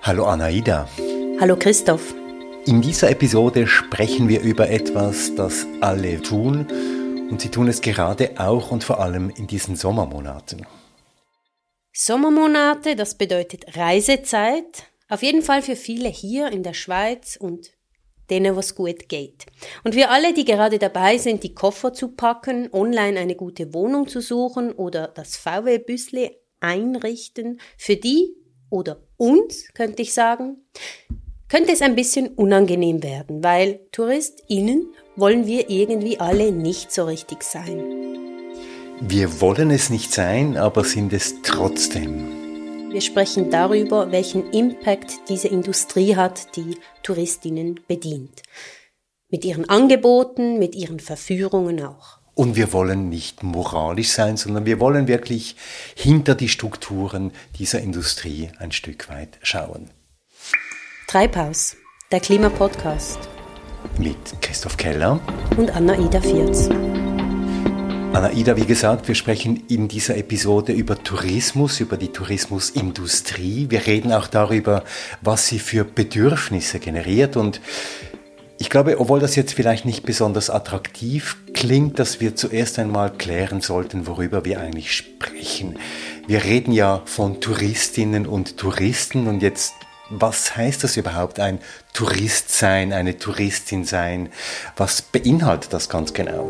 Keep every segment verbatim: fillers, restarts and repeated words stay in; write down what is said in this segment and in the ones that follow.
Hallo Anaïda. Hallo Christoph. In dieser Episode sprechen wir über etwas, das alle tun und sie tun es gerade auch und vor allem in diesen Sommermonaten. Sommermonate, das bedeutet Reisezeit, auf jeden Fall für viele hier in der Schweiz und denen, was gut geht. Und wir alle, die gerade dabei sind, die Koffer zu packen, online eine gute Wohnung zu suchen oder das V W-Büsli einrichten, für die oder uns, könnte ich sagen, könnte es ein bisschen unangenehm werden, weil TouristInnen wollen wir irgendwie alle nicht so richtig sein. Wir wollen es nicht sein, aber sind es trotzdem. Wir sprechen darüber, welchen Impact diese Industrie hat, die TouristInnen bedient. Mit ihren Angeboten, mit ihren Verführungen auch. Und wir wollen nicht moralisch sein, sondern wir wollen wirklich hinter die Strukturen dieser Industrie ein Stück weit schauen. Treibhaus, der Klimapodcast. Mit Christoph Keller und Anaïda Vierz. Anaïda, wie gesagt, wir sprechen in dieser Episode über Tourismus, über die Tourismusindustrie. Wir reden auch darüber, was sie für Bedürfnisse generiert. Und ich glaube, obwohl das jetzt vielleicht nicht besonders attraktiv klingt, dass wir zuerst einmal klären sollten, worüber wir eigentlich sprechen. Wir reden ja von Touristinnen und Touristen und jetzt, was heißt das überhaupt, ein Tourist sein, eine Touristin sein? Was beinhaltet das ganz genau?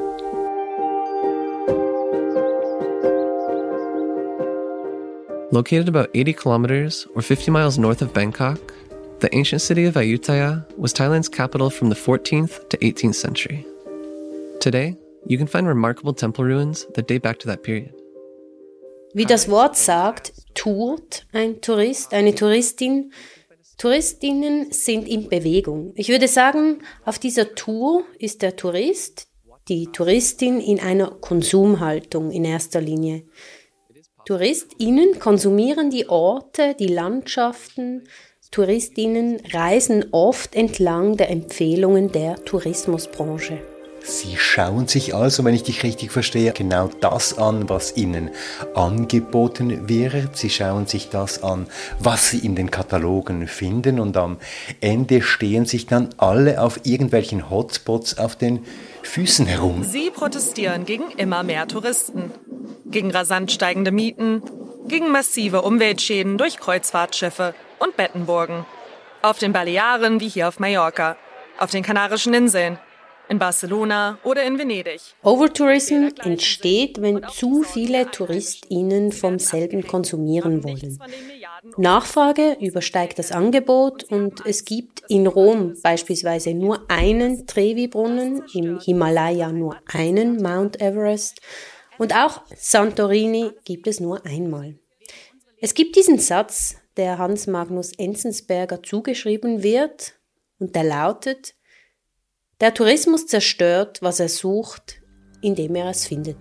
Located about eighty kilometers or fifty miles north of Bangkok, the ancient city of Ayutthaya was Thailand's capital from the fourteenth to eighteenth century. Today, you can find remarkable temple ruins that date back to that period. Wie das Wort sagt, tourt ein Tourist, eine Touristin. Touristinnen sind in Bewegung. Ich würde sagen, auf dieser Tour ist der Tourist, die Touristin in einer Konsumhaltung in erster Linie. TouristInnen konsumieren die Orte, die Landschaften. TouristInnen reisen oft entlang der Empfehlungen der Tourismusbranche. Sie schauen sich also, wenn ich dich richtig verstehe, genau das an, was ihnen angeboten wird. Sie schauen sich das an, was sie in den Katalogen finden und am Ende stehen sich dann alle auf irgendwelchen Hotspots auf den Füßen herum. Sie protestieren gegen immer mehr Touristen, gegen rasant steigende Mieten, gegen massive Umweltschäden durch Kreuzfahrtschiffe und Bettenburgen. Auf den Balearen wie hier auf Mallorca, auf den Kanarischen Inseln, in Barcelona oder in Venedig. Overtourism entsteht, wenn zu viele TouristInnen vom selben konsumieren wollen. Nachfrage übersteigt das Angebot und es gibt in Rom beispielsweise nur einen Trevi-Brunnen, im Himalaya nur einen Mount Everest und auch Santorini gibt es nur einmal. Es gibt diesen Satz, der Hans Magnus Enzensberger zugeschrieben wird und der lautet: Der Tourismus zerstört, was er sucht, indem er es findet.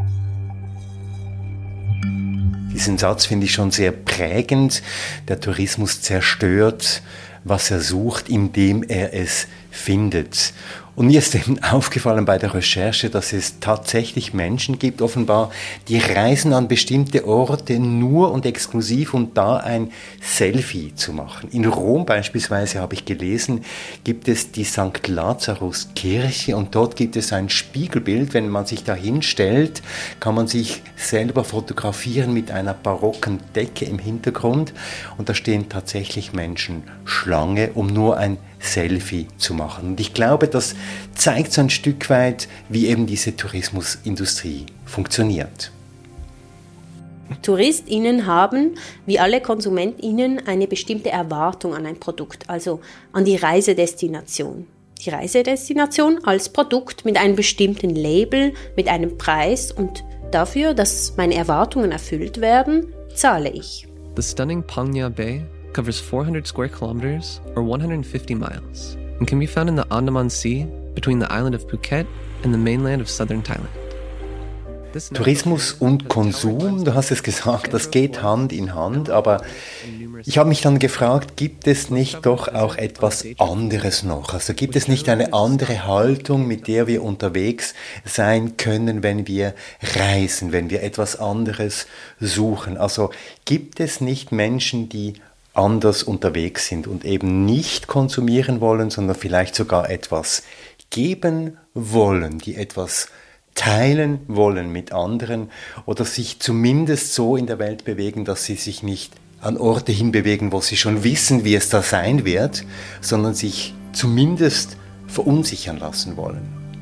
Diesen Satz finde ich schon sehr prägend. Der Tourismus zerstört, was er sucht, indem er es findet. Und mir ist eben aufgefallen bei der Recherche, dass es tatsächlich Menschen gibt, offenbar, die reisen an bestimmte Orte nur und exklusiv, um da ein Selfie zu machen. In Rom beispielsweise, habe ich gelesen, gibt es die Sankt Lazarus Kirche und dort gibt es ein Spiegelbild. Wenn man sich da hinstellt, kann man sich selber fotografieren mit einer barocken Decke im Hintergrund und da stehen tatsächlich Menschen Schlange, um nur ein Selfie zu machen. Und ich glaube, das zeigt so ein Stück weit, wie eben diese Tourismusindustrie funktioniert. TouristInnen haben, wie alle KonsumentInnen, eine bestimmte Erwartung an ein Produkt, also an die Reisedestination. Die Reisedestination als Produkt mit einem bestimmten Label, mit einem Preis und dafür, dass meine Erwartungen erfüllt werden, zahle ich. The stunning Phang Nga Bay covers four hundred square kilometers or one hundred fifty miles and can be found in the Andaman Sea between the island of Phuket and the mainland of southern Thailand. Tourismus und Konsum, du hast es gesagt, das geht Hand in Hand, aber ich habe mich dann gefragt, gibt es nicht doch auch etwas anderes noch? Also gibt es nicht eine andere Haltung, mit der wir unterwegs sein können, wenn wir reisen, wenn wir etwas anderes suchen? Also gibt es nicht Menschen, die anders unterwegs sind und eben nicht konsumieren wollen, sondern vielleicht sogar etwas geben wollen, die etwas teilen wollen mit anderen oder sich zumindest so in der Welt bewegen, dass sie sich nicht an Orte hinbewegen, wo sie schon wissen, wie es da sein wird, sondern sich zumindest verunsichern lassen wollen.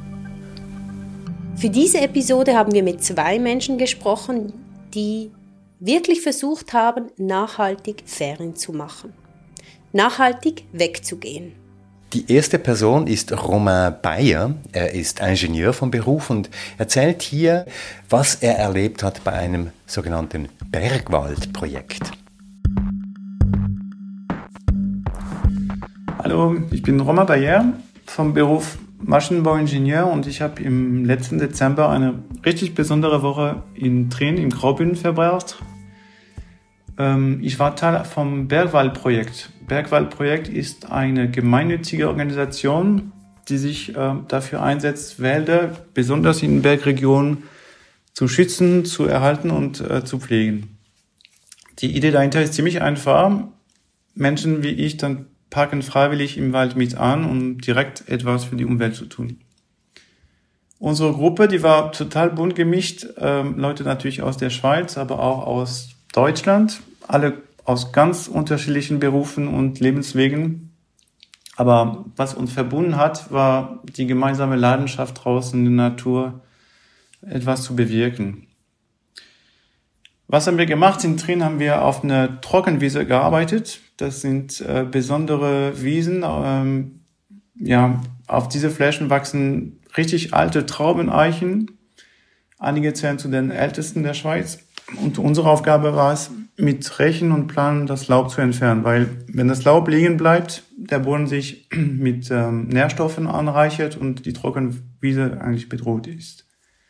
Für diese Episode haben wir mit zwei Menschen gesprochen, die wirklich versucht haben, nachhaltig Ferien zu machen. Nachhaltig wegzugehen. Die erste Person ist Romain Bayer. Er ist Ingenieur von Beruf und erzählt hier, was er erlebt hat bei einem sogenannten Bergwaldprojekt. Hallo, ich bin Romain Bayer vom Beruf Maschinenbauingenieur und ich habe im letzten Dezember eine richtig besondere Woche in Trien im Graubünden verbracht. Ähm, ich war Teil vom Bergwaldprojekt. Bergwaldprojekt ist eine gemeinnützige Organisation, die sich äh, dafür einsetzt, Wälder, besonders in Bergregionen, zu schützen, zu erhalten und äh, zu pflegen. Die Idee dahinter ist ziemlich einfach. Menschen wie ich dann packen freiwillig im Wald mit an, um direkt etwas für die Umwelt zu tun. Unsere Gruppe, die war total bunt gemischt, ähm, Leute natürlich aus der Schweiz, aber auch aus Deutschland, alle aus ganz unterschiedlichen Berufen und Lebenswegen. Aber was uns verbunden hat, war die gemeinsame Leidenschaft draußen in der Natur, etwas zu bewirken. Was haben wir gemacht? In Trien haben wir auf einer Trockenwiese gearbeitet. Das sind äh, besondere Wiesen. Ähm, ja, auf diese Flächen wachsen richtig alte Traubeneichen. Einige zählen zu den ältesten der Schweiz. Und unsere Aufgabe war es, mit Rechen und Planen das Laub zu entfernen. Weil wenn das Laub liegen bleibt, der Boden sich mit ähm, Nährstoffen anreichert und die Trockenwiese eigentlich bedroht ist.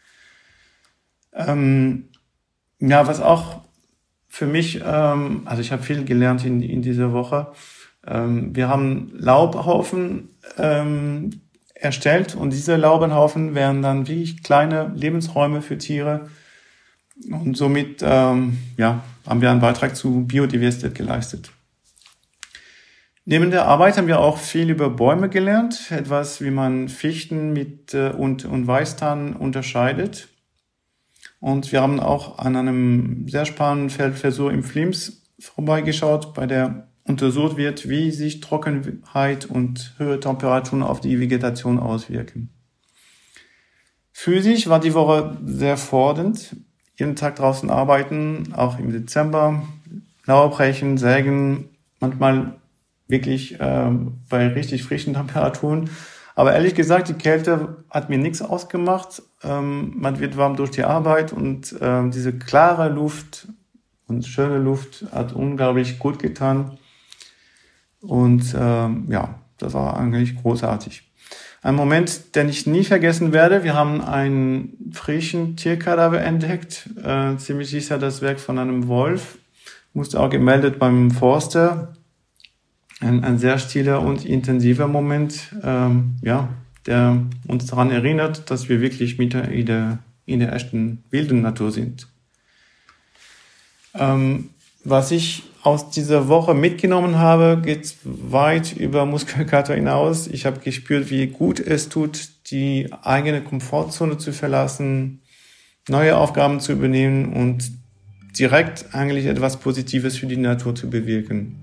Ähm, Ja, was auch für mich, ähm, also ich habe viel gelernt in, in dieser Woche. Ähm, wir haben Laubhaufen ähm, erstellt und diese Laubhaufen wären dann wie kleine Lebensräume für Tiere. Und somit ähm, ja, haben wir einen Beitrag zu Biodiversität geleistet. Neben der Arbeit haben wir auch viel über Bäume gelernt, etwas wie man Fichten mit äh, und, und Weißtannen unterscheidet. Und wir haben auch an einem sehr spannenden Feldversuch im Flims vorbeigeschaut, bei der untersucht wird, wie sich Trockenheit und höhere Temperaturen auf die Vegetation auswirken. Physisch war die Woche sehr fordernd. Jeden Tag draußen arbeiten, auch im Dezember, Laubbrechen, Sägen, manchmal wirklich äh, bei richtig frischen Temperaturen. Aber ehrlich gesagt, die Kälte hat mir nichts ausgemacht. Ähm, man wird warm durch die Arbeit und ähm, diese klare Luft und schöne Luft hat unglaublich gut getan. Und ähm, ja, das war eigentlich großartig. Ein Moment, den ich nie vergessen werde. Wir haben einen frischen Tierkadaver entdeckt. Äh, ziemlich sicher das Werk von einem Wolf. Musste auch gemeldet beim Forster. Ein, ein sehr stiller und intensiver Moment, ähm, ja, der uns daran erinnert, dass wir wirklich mit der, in, der, in der echten wilden Natur sind. Ähm, was ich aus dieser Woche mitgenommen habe, geht weit über Muskelkater hinaus. Ich habe gespürt, wie gut es tut, die eigene Komfortzone zu verlassen, neue Aufgaben zu übernehmen und direkt eigentlich etwas Positives für die Natur zu bewirken.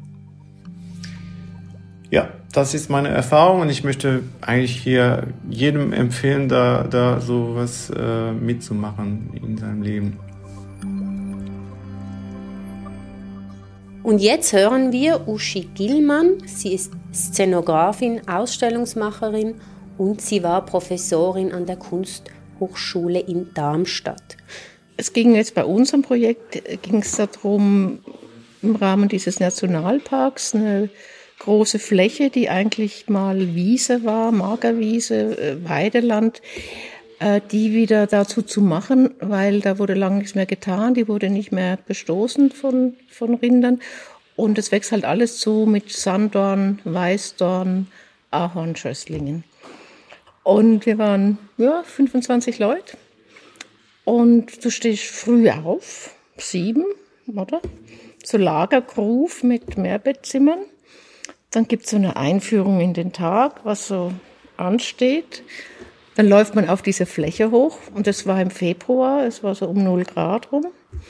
Ja, das ist meine Erfahrung und ich möchte eigentlich hier jedem empfehlen, da, da sowas äh, mitzumachen in seinem Leben. Und jetzt hören wir Uschi Gillmann. Sie ist Szenografin, Ausstellungsmacherin und sie war Professorin an der Kunsthochschule in Darmstadt. Es ging jetzt bei unserem Projekt, ging es darum, im Rahmen dieses Nationalparks eine große Fläche, die eigentlich mal Wiese war, Magerwiese, Weideland, die wieder dazu zu machen, weil da wurde lange nichts mehr getan, die wurde nicht mehr bestoßen von, von Rindern und es wächst halt alles zu mit Sanddorn, Weißdorn, Ahornschösslingen. Und wir waren ja fünfundzwanzig Leute und du stehst früh auf, sieben, oder? so Lagergruf mit Mehrbettzimmern. Dann gibt es so eine Einführung in den Tag, was so ansteht. Dann läuft man auf diese Fläche hoch und das war im Februar, es war so um null Grad rum.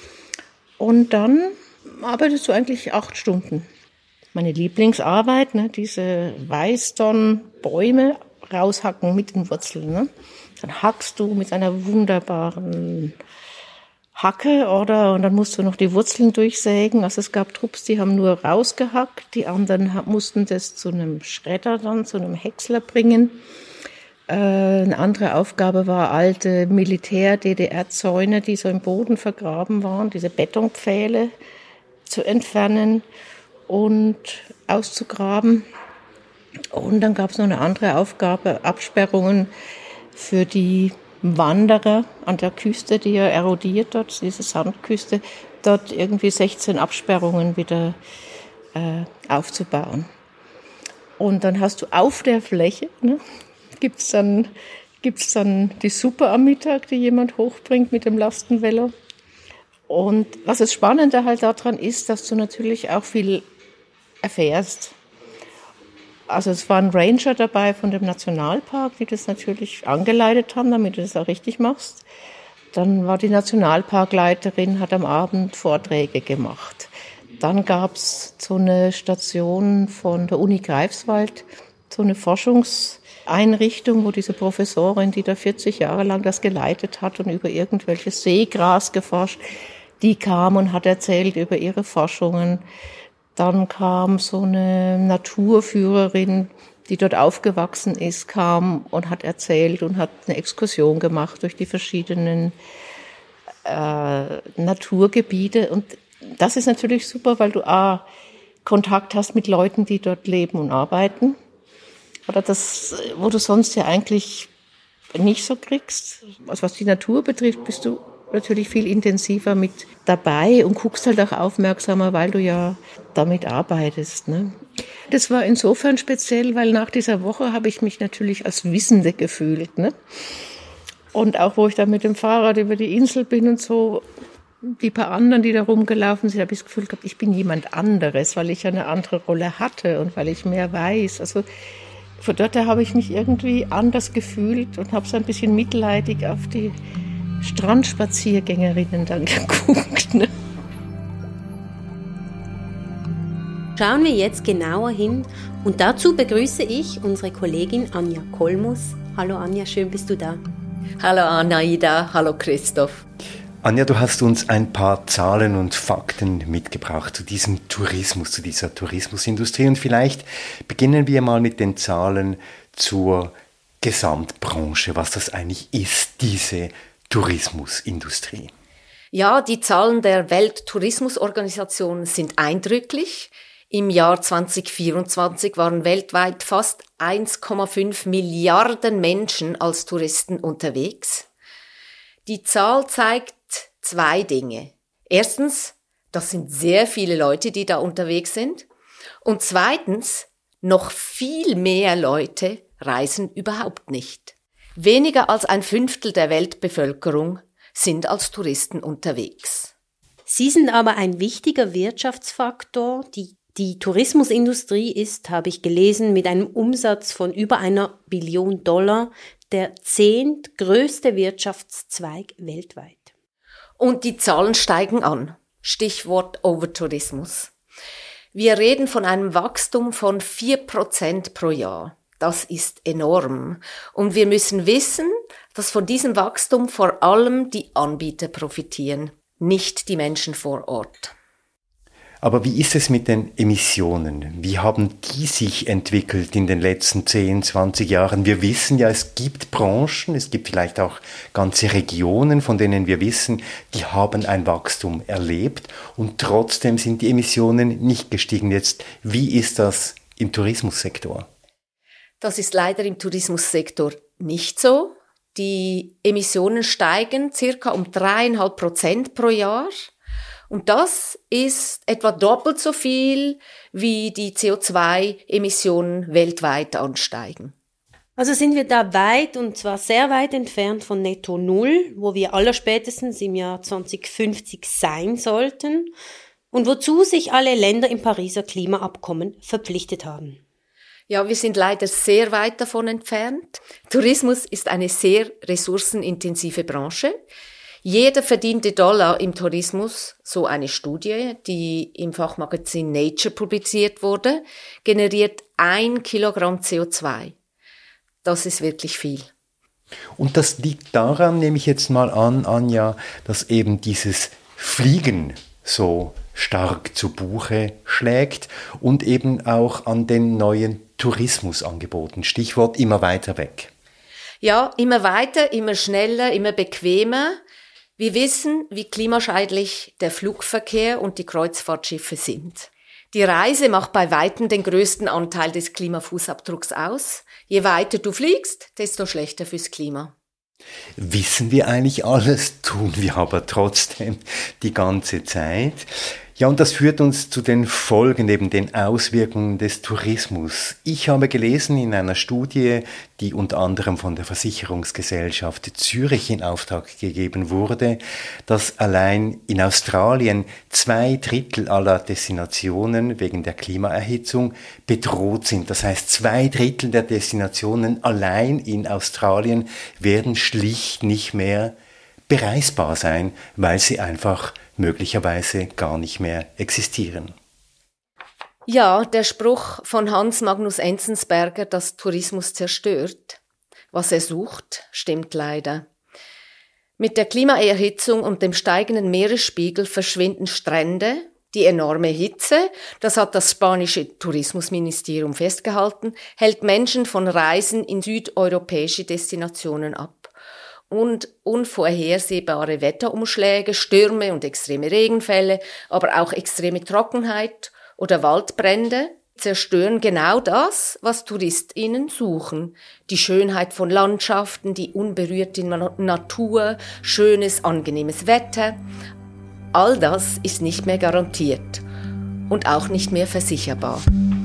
Und dann arbeitest du eigentlich acht Stunden. Meine Lieblingsarbeit, ne, diese Weißdornbäume raushacken mit den Wurzeln. Ne? Dann hackst du mit einer wunderbaren Hacke, oder? Und dann musst du noch die Wurzeln durchsägen. Also es gab Trupps, die haben nur rausgehackt, die anderen mussten das zu einem Schredder dann, zu einem Häcksler bringen. Äh, eine andere Aufgabe war, alte Militär-D D R-Zäune, die so im Boden vergraben waren, diese Betonpfähle zu entfernen und auszugraben. Und dann gab es noch eine andere Aufgabe, Absperrungen für die Wanderer an der Küste, die ja erodiert dort, diese Sandküste, dort irgendwie sechzehn Absperrungen wieder äh, aufzubauen. Und dann hast du auf der Fläche, ne, gibt's dann, gibt's dann die Suppe am Mittag, die jemand hochbringt mit dem Lastenvelo. Und was das Spannende halt daran ist, dass du natürlich auch viel erfährst. Also es waren Ranger dabei von dem Nationalpark, die das natürlich angeleitet haben, damit du das auch richtig machst. Dann war die Nationalparkleiterin, hat am Abend Vorträge gemacht. Dann gab es so eine Station von der Uni Greifswald, so eine Forschungseinrichtung, wo diese Professorin, die da vierzig Jahre lang das geleitet hat und über irgendwelches Seegras geforscht, die kam und hat erzählt über ihre Forschungen. Dann kam so eine Naturführerin, die dort aufgewachsen ist, kam und hat erzählt und hat eine Exkursion gemacht durch die verschiedenen äh, Naturgebiete. Und das ist natürlich super, weil du A, Kontakt hast mit Leuten, die dort leben und arbeiten. Oder das, wo du sonst ja eigentlich nicht so kriegst. Also was die Natur betrifft, bist du natürlich viel intensiver mit dabei und guckst halt auch aufmerksamer, weil du ja damit arbeitest. Ne? Das war insofern speziell, weil nach dieser Woche habe ich mich natürlich als Wissende gefühlt. Ne? Und auch wo ich dann mit dem Fahrrad über die Insel bin und so, die paar anderen, die da rumgelaufen sind, habe ich das Gefühl gehabt, ich bin jemand anderes, weil ich ja eine andere Rolle hatte und weil ich mehr weiß. Also von dort her habe ich mich irgendwie anders gefühlt und habe so ein bisschen mitleidig auf die Strandspaziergängerinnen dann geguckt. Ne? Schauen wir jetzt genauer hin und dazu begrüße ich unsere Kollegin Anja Kolmus. Hallo Anja, schön bist du da. Hallo Anaida, hallo Christoph. Anja, du hast uns ein paar Zahlen und Fakten mitgebracht zu diesem Tourismus, zu dieser Tourismusindustrie. Und vielleicht beginnen wir mal mit den Zahlen zur Gesamtbranche, was das eigentlich ist, diese Tourismusindustrie. Ja, die Zahlen der Welttourismusorganisation sind eindrücklich. Im Jahr zwanzig vierundzwanzig waren weltweit fast eins Komma fünf Milliarden Menschen als Touristen unterwegs. Die Zahl zeigt zwei Dinge. Erstens, das sind sehr viele Leute, die da unterwegs sind. Und zweitens, noch viel mehr Leute reisen überhaupt nicht. Weniger als ein Fünftel der Weltbevölkerung sind als Touristen unterwegs. Sie sind aber ein wichtiger Wirtschaftsfaktor. Die, die Tourismusindustrie ist, habe ich gelesen, mit einem Umsatz von über einer Billion Dollar der zehntgrößte Wirtschaftszweig weltweit. Und die Zahlen steigen an. Stichwort Overtourismus. Wir reden von einem Wachstum von vier Prozent pro Jahr. Das ist enorm. Und wir müssen wissen, dass von diesem Wachstum vor allem die Anbieter profitieren, nicht die Menschen vor Ort. Aber wie ist es mit den Emissionen? Wie haben die sich entwickelt in den letzten zehn, zwanzig Jahren? Wir wissen ja, es gibt Branchen, es gibt vielleicht auch ganze Regionen, von denen wir wissen, die haben ein Wachstum erlebt und trotzdem sind die Emissionen nicht gestiegen. Jetzt, wie ist das im Tourismussektor? Das ist leider im Tourismussektor nicht so. Die Emissionen steigen circa um dreieinhalb Prozent pro Jahr. Und das ist etwa doppelt so viel, wie die C O zwei Emissionen weltweit ansteigen. Also sind wir da weit, und zwar sehr weit entfernt von Netto Null, wo wir allerspätestens im Jahr zwanzig fünfzig sein sollten. und wozu sich alle Länder im Pariser Klimaabkommen verpflichtet haben. Ja, wir sind leider sehr weit davon entfernt. Tourismus ist eine sehr ressourcenintensive Branche. Jeder verdiente Dollar im Tourismus, so eine Studie, die im Fachmagazin Nature publiziert wurde, generiert ein Kilogramm C O zwei. Das ist wirklich viel. Und das liegt daran, nehme ich jetzt mal an, Anja, dass eben dieses Fliegen so stark zu Buche schlägt und eben auch an den neuen Tourismusangeboten. Stichwort immer weiter weg. Ja, immer weiter, immer schneller, immer bequemer. Wir wissen, wie klimaschädlich der Flugverkehr und die Kreuzfahrtschiffe sind. Die Reise macht bei weitem den größten Anteil des Klimafußabdrucks aus. Je weiter du fliegst, desto schlechter fürs Klima. Wissen wir eigentlich alles, tun wir aber trotzdem die ganze Zeit. Ja, und das führt uns zu den Folgen, eben den Auswirkungen des Tourismus. Ich habe gelesen in einer Studie, die unter anderem von der Versicherungsgesellschaft Zürich in Auftrag gegeben wurde, dass allein in Australien zwei Drittel aller Destinationen wegen der Klimaerhitzung bedroht sind. Das heißt, zwei Drittel der Destinationen allein in Australien werden schlicht nicht mehr bereisbar sein, weil sie einfach möglicherweise gar nicht mehr existieren. Ja, der Spruch von Hans Magnus Enzensberger, dass Tourismus zerstört, was er sucht, stimmt leider. Mit der Klimaerhitzung und dem steigenden Meeresspiegel verschwinden Strände, die enorme Hitze, das hat das spanische Tourismusministerium festgehalten, hält Menschen von Reisen in südeuropäische Destinationen ab. Und unvorhersehbare Wetterumschläge, Stürme und extreme Regenfälle, aber auch extreme Trockenheit oder Waldbrände zerstören genau das, was TouristInnen suchen. Die Schönheit von Landschaften, die unberührte Natur, schönes, angenehmes Wetter. All das ist nicht mehr garantiert und auch nicht mehr versicherbar.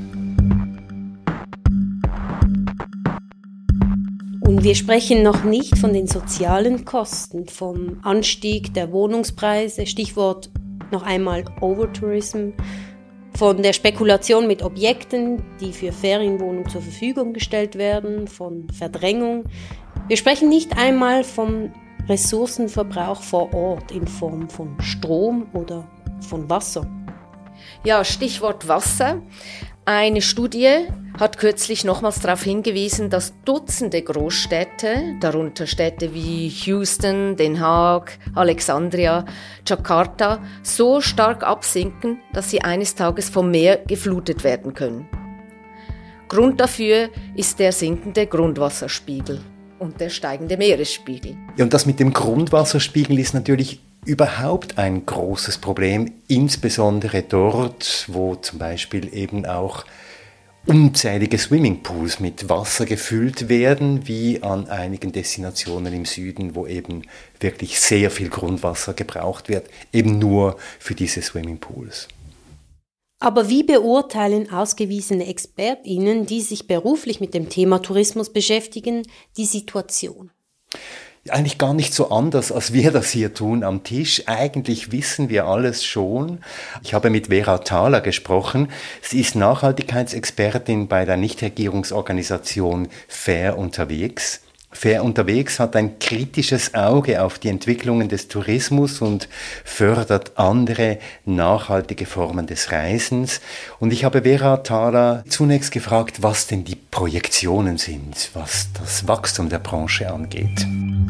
Und wir sprechen noch nicht von den sozialen Kosten, vom Anstieg der Wohnungspreise, Stichwort noch einmal Overtourism, von der Spekulation mit Objekten, die für Ferienwohnungen zur Verfügung gestellt werden, von Verdrängung. Wir sprechen nicht einmal vom Ressourcenverbrauch vor Ort in Form von Strom oder von Wasser. Ja, Stichwort Wasser. Eine Studie hat kürzlich nochmals darauf hingewiesen, dass Dutzende Großstädte, darunter Städte wie Houston, Den Haag, Alexandria, Jakarta, so stark absinken, dass sie eines Tages vom Meer geflutet werden können. Grund dafür ist der sinkende Grundwasserspiegel und der steigende Meeresspiegel. Ja, und das mit dem Grundwasserspiegel ist natürlich überhaupt ein großes Problem, insbesondere dort, wo zum Beispiel eben auch unzählige Swimmingpools mit Wasser gefüllt werden, wie an einigen Destinationen im Süden, wo eben wirklich sehr viel Grundwasser gebraucht wird, eben nur für diese Swimmingpools. Aber wie beurteilen ausgewiesene ExpertInnen, die sich beruflich mit dem Thema Tourismus beschäftigen, die Situation? Eigentlich gar nicht so anders, als wir das hier tun am Tisch. Eigentlich wissen wir alles schon. Ich habe mit Vera Thaler gesprochen. Sie ist Nachhaltigkeitsexpertin bei der Nichtregierungsorganisation Fair unterwegs. Fair unterwegs hat ein kritisches Auge auf die Entwicklungen des Tourismus und fördert andere nachhaltige Formen des Reisens. Und ich habe Vera Thaler zunächst gefragt, was denn die Projektionen sind, was das Wachstum der Branche angeht.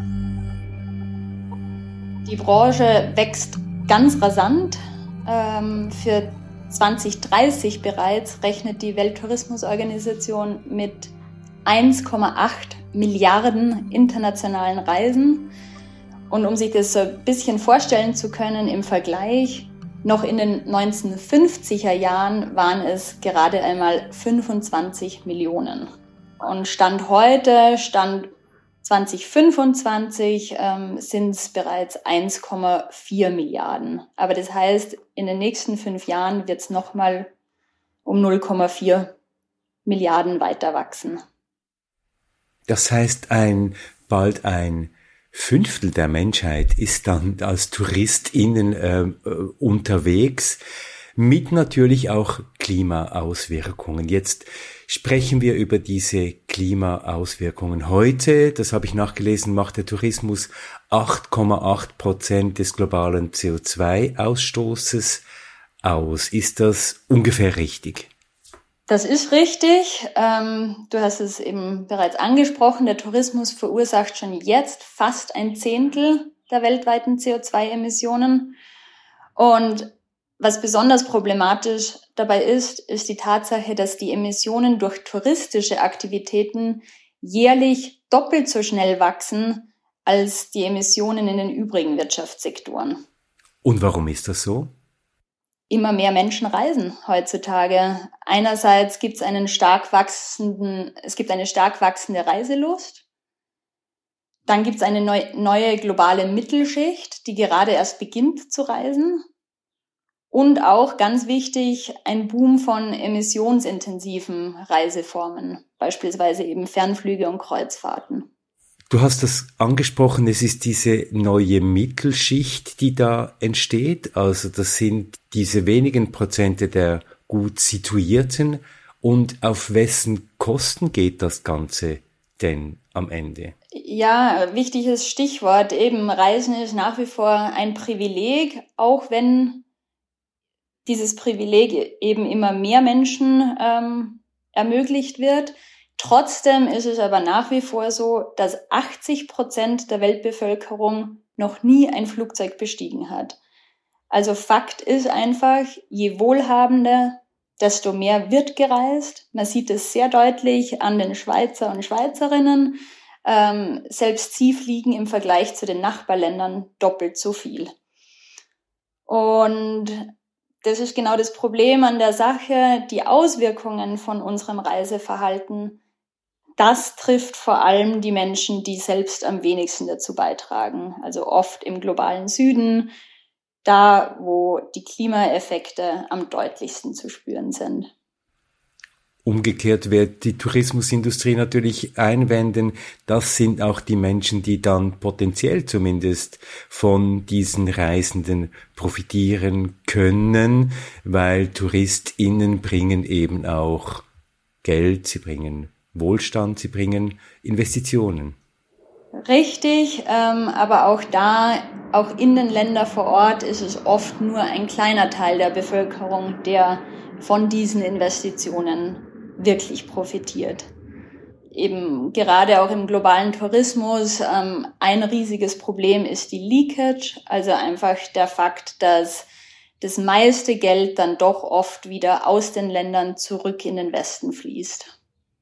Die Branche wächst ganz rasant. Für zwanzig dreißig bereits rechnet die Welttourismusorganisation mit eins Komma acht Milliarden internationalen Reisen. Und um sich das so ein bisschen vorstellen zu können im Vergleich, noch in den neunzehnhundertfünfziger Jahren waren es gerade einmal fünfundzwanzig Millionen. Und Stand heute, Stand zwanzig fünfundzwanzig, ähm, sind es bereits eins Komma vier Milliarden. Aber das heißt, in den nächsten fünf Jahren wird es nochmal um null Komma vier Milliarden weiter wachsen. Das heißt, ein, bald ein Fünftel der Menschheit ist dann als TouristInnen äh, unterwegs. mit natürlich auch Klimaauswirkungen. Jetzt sprechen wir über diese Klimaauswirkungen. Heute, das habe ich nachgelesen, macht der Tourismus acht Komma acht Prozent des globalen C O zwei Ausstoßes aus. Ist das ungefähr richtig? Das ist richtig. Ähm, du hast es eben bereits angesprochen. Der Tourismus verursacht schon jetzt fast ein Zehntel der weltweiten C O zwei Emissionen. Und was besonders problematisch dabei ist, ist die Tatsache, dass die Emissionen durch touristische Aktivitäten jährlich doppelt so schnell wachsen als die Emissionen in den übrigen Wirtschaftssektoren. Und warum ist das so? Immer mehr Menschen reisen heutzutage. Einerseits gibt es einen stark wachsenden, es gibt eine stark wachsende Reiselust. Dann gibt es eine neu, neue globale Mittelschicht, die gerade erst beginnt zu reisen. Und auch, ganz wichtig, ein Boom von emissionsintensiven Reiseformen, beispielsweise eben Fernflüge und Kreuzfahrten. Du hast das angesprochen, es ist diese neue Mittelschicht, die da entsteht. Also das sind diese wenigen Prozente der gut Situierten. Und auf wessen Kosten geht das Ganze denn am Ende? Ja, wichtiges Stichwort. Eben, Reisen ist nach wie vor ein Privileg, auch wenn dieses Privileg eben immer mehr Menschen ähm, ermöglicht wird. Trotzdem ist es aber nach wie vor so, dass achtzig Prozent der Weltbevölkerung noch nie ein Flugzeug bestiegen hat. Also Fakt ist einfach, je wohlhabender, desto mehr wird gereist. Man sieht es sehr deutlich an den Schweizer und Schweizerinnen. Ähm, selbst sie fliegen im Vergleich zu den Nachbarländern doppelt so viel. Und das ist genau das Problem an der Sache. Die Auswirkungen von unserem Reiseverhalten, das trifft vor allem die Menschen, die selbst am wenigsten dazu beitragen. Also oft im globalen Süden, da wo die Klimaeffekte am deutlichsten zu spüren sind. Umgekehrt wird die Tourismusindustrie natürlich einwenden, das sind auch die Menschen, die dann potenziell zumindest von diesen Reisenden profitieren können, weil TouristInnen bringen eben auch Geld, sie bringen Wohlstand, sie bringen Investitionen. Richtig, ähm, aber auch da, auch in den Ländern vor Ort ist es oft nur ein kleiner Teil der Bevölkerung, der von diesen Investitionen wirklich profitiert. Eben gerade auch im globalen Tourismus ähm, ein riesiges Problem ist die Leakage, also einfach der Fakt, dass das meiste Geld dann doch oft wieder aus den Ländern zurück in den Westen fließt.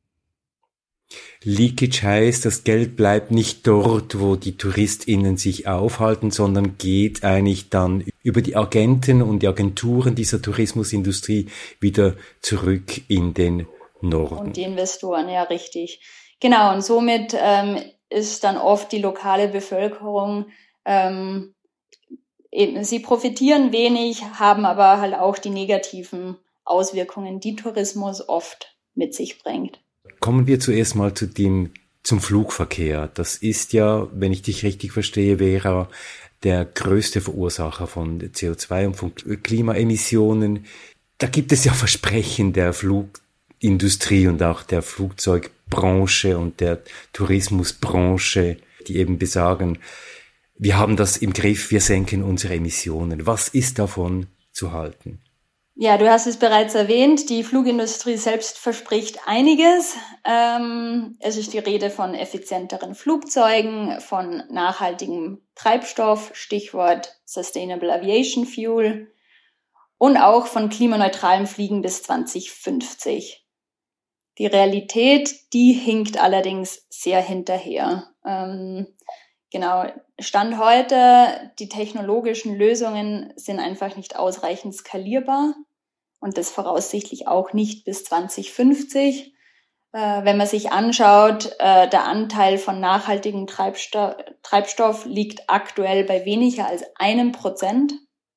Leakage heißt, das Geld bleibt nicht dort, wo die TouristInnen sich aufhalten, sondern geht eigentlich dann über die Agenten und die Agenturen dieser Tourismusindustrie wieder zurück in den Norden. Und die Investoren, ja, richtig. Genau, und somit ähm, ist dann oft die lokale Bevölkerung, ähm, eben, sie profitieren wenig, haben aber halt auch die negativen Auswirkungen, die Tourismus oft mit sich bringt. Kommen wir zuerst mal zu dem, zum Flugverkehr. Das ist ja, wenn ich dich richtig verstehe, Vera, der größte Verursacher von C O zwei und von Klimaemissionen. Da gibt es ja Versprechen der Flugindustrie und auch der Flugzeugbranche und der Tourismusbranche, die eben besagen, wir haben das im Griff, wir senken unsere Emissionen. Was ist davon zu halten? Ja, du hast es bereits erwähnt, die Flugindustrie selbst verspricht einiges. Ähm, es ist die Rede von effizienteren Flugzeugen, von nachhaltigem Treibstoff, Stichwort Sustainable Aviation Fuel, und auch von klimaneutralem Fliegen bis zwanzig fünfzig. Die Realität, die hinkt allerdings sehr hinterher. Ähm, genau, Stand heute, die technologischen Lösungen sind einfach nicht ausreichend skalierbar. Und das voraussichtlich auch nicht bis zwanzig fünfzig. Äh, wenn man sich anschaut, äh, der Anteil von nachhaltigem Treibstoff, Treibstoff liegt aktuell bei weniger als einem Prozent.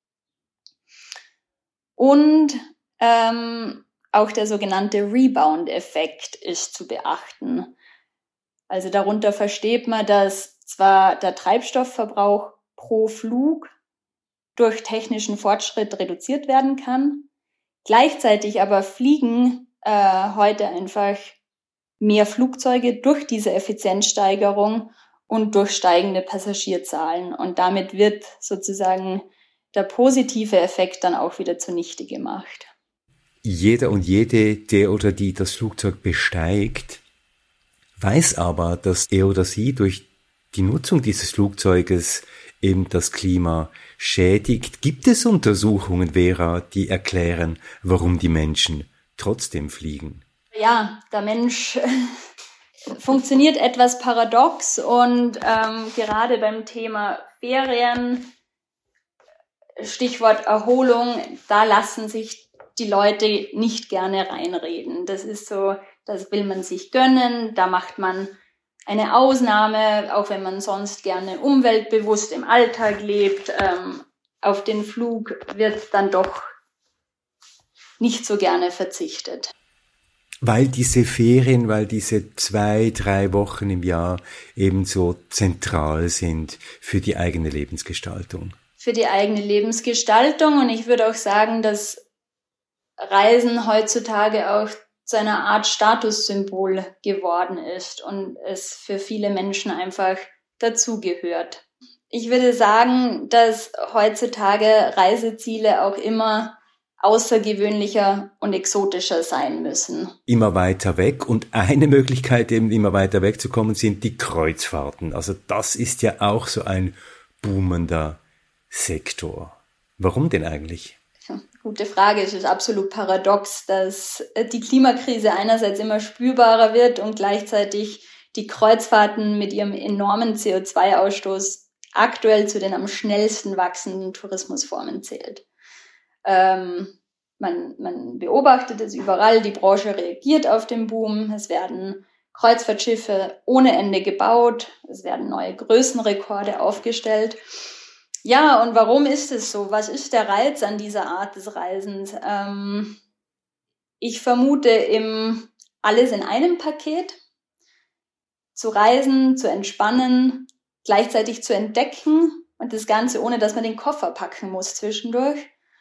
Und ähm, auch der sogenannte Rebound-Effekt ist zu beachten. Also darunter versteht man, dass zwar der Treibstoffverbrauch pro Flug durch technischen Fortschritt reduziert werden kann. Gleichzeitig aber fliegen äh, heute einfach mehr Flugzeuge durch diese Effizienzsteigerung und durch steigende Passagierzahlen. Und damit wird sozusagen der positive Effekt dann auch wieder zunichte gemacht. Jeder und jede, der oder die das Flugzeug besteigt, weiß aber, dass er oder sie durch die Nutzung dieses Flugzeuges eben das Klima schädigt. Gibt es Untersuchungen, Vera, die erklären, warum die Menschen trotzdem fliegen? Ja, der Mensch funktioniert etwas paradox und ähm, gerade beim Thema Ferien, Stichwort Erholung, da lassen sich die Leute nicht gerne reinreden. Das ist so, das will man sich gönnen, da macht man eine Ausnahme, auch wenn man sonst gerne umweltbewusst im Alltag lebt. Ähm, auf den Flug wird dann doch nicht so gerne verzichtet. Weil diese Ferien, weil diese zwei, drei Wochen im Jahr ebenso zentral sind für die eigene Lebensgestaltung. Für die eigene Lebensgestaltung. Und ich würde auch sagen, dass Reisen heutzutage auch zu einer Art Statussymbol geworden ist und es für viele Menschen einfach dazugehört. Ich würde sagen, dass heutzutage Reiseziele auch immer außergewöhnlicher und exotischer sein müssen. Immer weiter weg, und eine Möglichkeit, eben immer weiter wegzukommen, sind die Kreuzfahrten. Also das ist ja auch so ein boomender Sektor. Warum denn eigentlich? Gute Frage. Es ist absolut paradox, dass die Klimakrise einerseits immer spürbarer wird und gleichzeitig die Kreuzfahrten mit ihrem enormen C O zwei Ausstoß aktuell zu den am schnellsten wachsenden Tourismusformen zählt. Ähm, man, man beobachtet es überall, die Branche reagiert auf den Boom, es werden Kreuzfahrtschiffe ohne Ende gebaut, es werden neue Größenrekorde aufgestellt. Ja, und warum ist es so? Was ist der Reiz an dieser Art des Reisens? Ähm, ich vermute im alles in einem Paket, zu reisen, zu entspannen, gleichzeitig zu entdecken und das Ganze ohne, dass man den Koffer packen muss zwischendurch.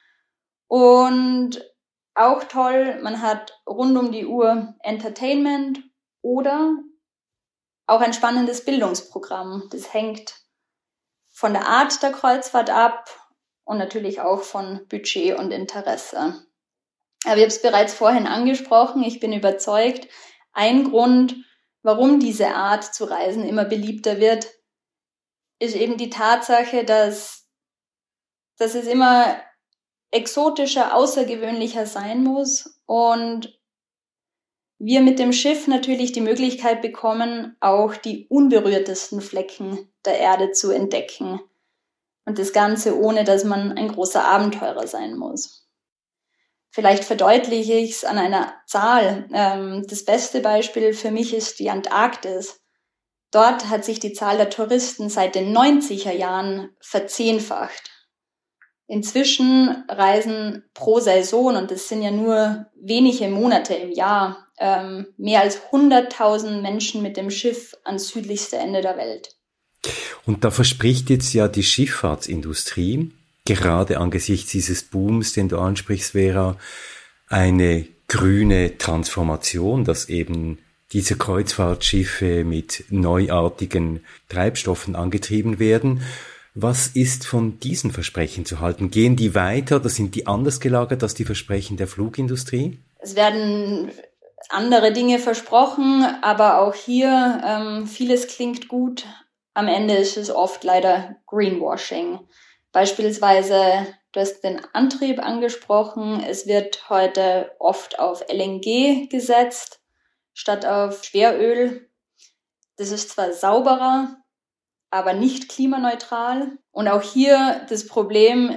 Und auch toll, man hat rund um die Uhr Entertainment oder auch ein spannendes Bildungsprogramm. Das hängt von der Art der Kreuzfahrt ab und natürlich auch von Budget und Interesse. Aber ich habe es bereits vorhin angesprochen, ich bin überzeugt, ein Grund, warum diese Art zu reisen immer beliebter wird, ist eben die Tatsache, dass, dass es immer exotischer, außergewöhnlicher sein muss und wir mit dem Schiff natürlich die Möglichkeit bekommen, auch die unberührtesten Flecken der Erde zu entdecken. Und das Ganze ohne, dass man ein großer Abenteurer sein muss. Vielleicht verdeutliche ich es an einer Zahl. Ähm, das beste Beispiel für mich ist die Antarktis. Dort hat sich die Zahl der Touristen seit den neunziger Jahren verzehnfacht. Inzwischen reisen pro Saison, und das sind ja nur wenige Monate im Jahr, ähm, mehr als hunderttausend Menschen mit dem Schiff ans südlichste Ende der Welt. Und da verspricht jetzt ja die Schifffahrtsindustrie, gerade angesichts dieses Booms, den du ansprichst, Vera, eine grüne Transformation, dass eben diese Kreuzfahrtschiffe mit neuartigen Treibstoffen angetrieben werden. Was ist von diesen Versprechen zu halten? Gehen die weiter oder sind die anders gelagert als die Versprechen der Flugindustrie? Es werden andere Dinge versprochen, aber auch hier ähm, vieles klingt gut. Am Ende ist es oft leider Greenwashing. Beispielsweise, du hast den Antrieb angesprochen, es wird heute oft auf L N G gesetzt, statt auf Schweröl. Das ist zwar sauberer, aber nicht klimaneutral. Und auch hier das Problem,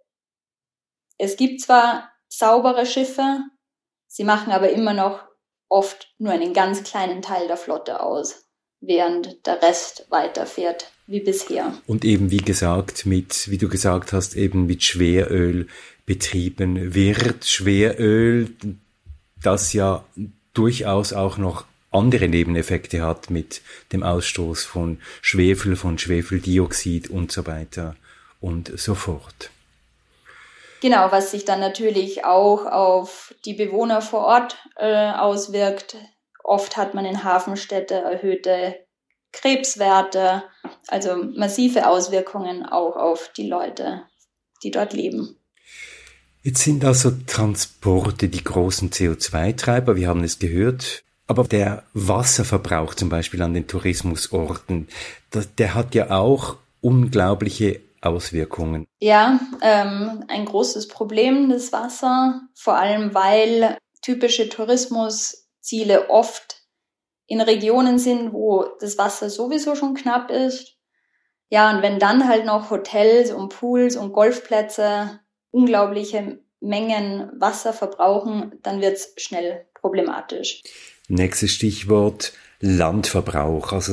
es gibt zwar saubere Schiffe, sie machen aber immer noch oft nur einen ganz kleinen Teil der Flotte aus, während der Rest weiterfährt wie bisher. Und eben, wie gesagt, mit, wie du gesagt hast, eben mit Schweröl betrieben wird. Schweröl, das ja durchaus auch noch andere Nebeneffekte hat mit dem Ausstoß von Schwefel, von Schwefeldioxid und so weiter und so fort. Genau, was sich dann natürlich auch auf die Bewohner vor Ort äh, auswirkt. Oft hat man in Hafenstädten erhöhte Krebswerte, also massive Auswirkungen auch auf die Leute, die dort leben. Jetzt sind also Transporte die großen C O zwei Treiber, wir haben es gehört. Aber der Wasserverbrauch zum Beispiel an den Tourismusorten, das, der hat ja auch unglaubliche Auswirkungen. Ja, ähm, ein großes Problem, das Wasser, vor allem weil typische Tourismusziele oft in Regionen sind, wo das Wasser sowieso schon knapp ist. Ja, und wenn dann halt noch Hotels und Pools und Golfplätze unglaubliche Mengen Wasser verbrauchen, dann wird's schnell problematisch. Nächstes Stichwort Landverbrauch. Also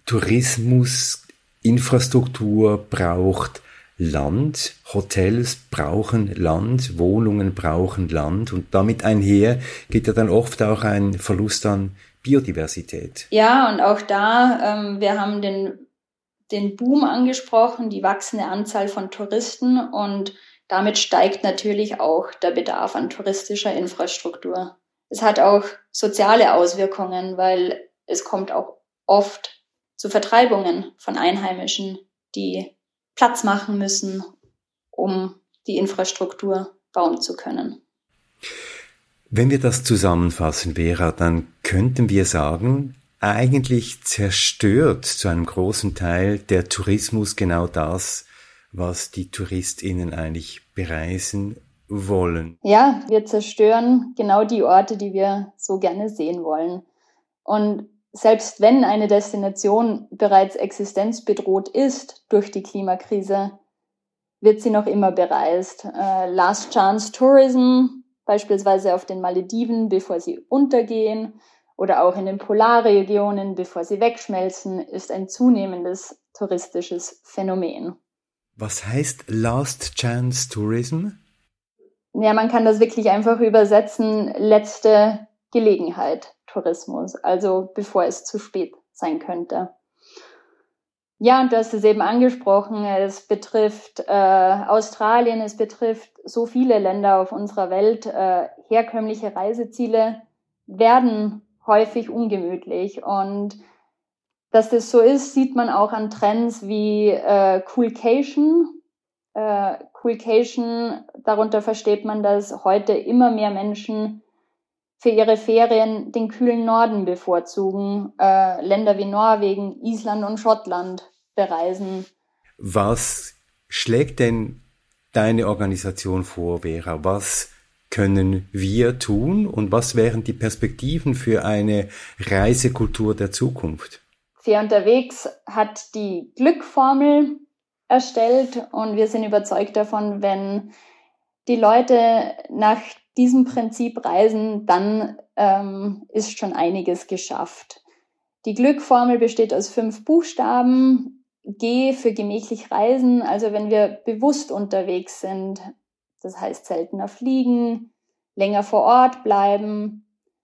Tourismus, Infrastruktur braucht Land, Hotels brauchen Land, Wohnungen brauchen Land und damit einher geht ja dann oft auch ein Verlust an Biodiversität. Ja, und auch da, ähm, wir haben den, den Boom angesprochen, die wachsende Anzahl von Touristen und damit steigt natürlich auch der Bedarf an touristischer Infrastruktur. Es hat auch soziale Auswirkungen, weil es kommt auch oft zu Vertreibungen von Einheimischen, die Platz machen müssen, um die Infrastruktur bauen zu können. Wenn wir das zusammenfassen, Vera, dann könnten wir sagen, eigentlich zerstört zu einem großen Teil der Tourismus genau das, was die TouristInnen eigentlich bereisen wollen. Ja, wir zerstören genau die Orte, die wir so gerne sehen wollen. Und selbst wenn eine Destination bereits existenzbedroht ist durch die Klimakrise, wird sie noch immer bereist. Äh, Last Chance Tourism, beispielsweise auf den Malediven, bevor sie untergehen, oder auch in den Polarregionen, bevor sie wegschmelzen, ist ein zunehmendes touristisches Phänomen. Was heißt Last Chance Tourism? Ja, man kann das wirklich einfach übersetzen, letzte Gelegenheit Tourismus, also bevor es zu spät sein könnte. Ja, und du hast es eben angesprochen, es betrifft äh, Australien, es betrifft so viele Länder auf unserer Welt. Äh, herkömmliche Reiseziele werden häufig ungemütlich und dass das so ist, sieht man auch an Trends wie äh, Coolcation. Äh, Coolcation, darunter versteht man, dass heute immer mehr Menschen für ihre Ferien den kühlen Norden bevorzugen, äh, Länder wie Norwegen, Island und Schottland bereisen. Was schlägt denn deine Organisation vor, Vera? Was können wir tun und was wären die Perspektiven für eine Reisekultur der Zukunft? Fair Unterwegs hat die Glückformel erstellt und wir sind überzeugt davon, wenn die Leute nach diesem Prinzip reisen, dann ähm, ist schon einiges geschafft. Die Glückformel besteht aus fünf Buchstaben. G für gemächlich reisen, also wenn wir bewusst unterwegs sind, das heißt seltener fliegen, länger vor Ort bleiben.